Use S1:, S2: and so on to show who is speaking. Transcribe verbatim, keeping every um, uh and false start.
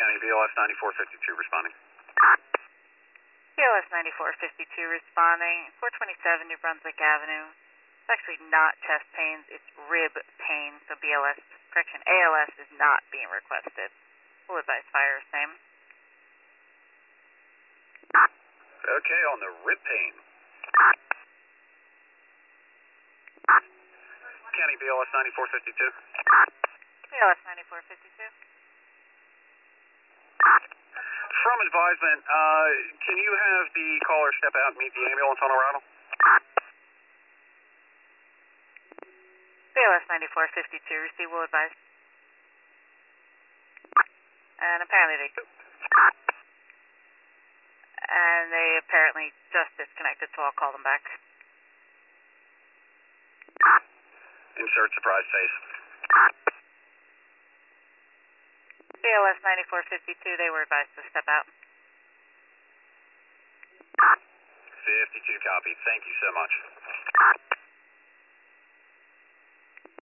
S1: County, B L S ninety-four fifty-two responding.
S2: B L S ninety-four fifty-two responding, four twenty-seven New Brunswick Avenue. It's actually not chest pains, it's rib pain, so B L S, correction, A L S is not being requested. We'll advise fire same.
S1: Okay, on the rib pain. County, B L S ninety-four fifty-two.
S2: B L S ninety-four fifty-two.
S1: From advisement, uh, can you have the caller step out and meet the ambulance on arrival?
S2: B L S ninety-four fifty-two, receive, will advise. And apparently they... And they apparently just disconnected, so I'll call them back.
S1: Insert surprise face.
S2: B L S ninety-four fifty-two, they were advised to step out.
S1: fifty-two copy. Thank you so much.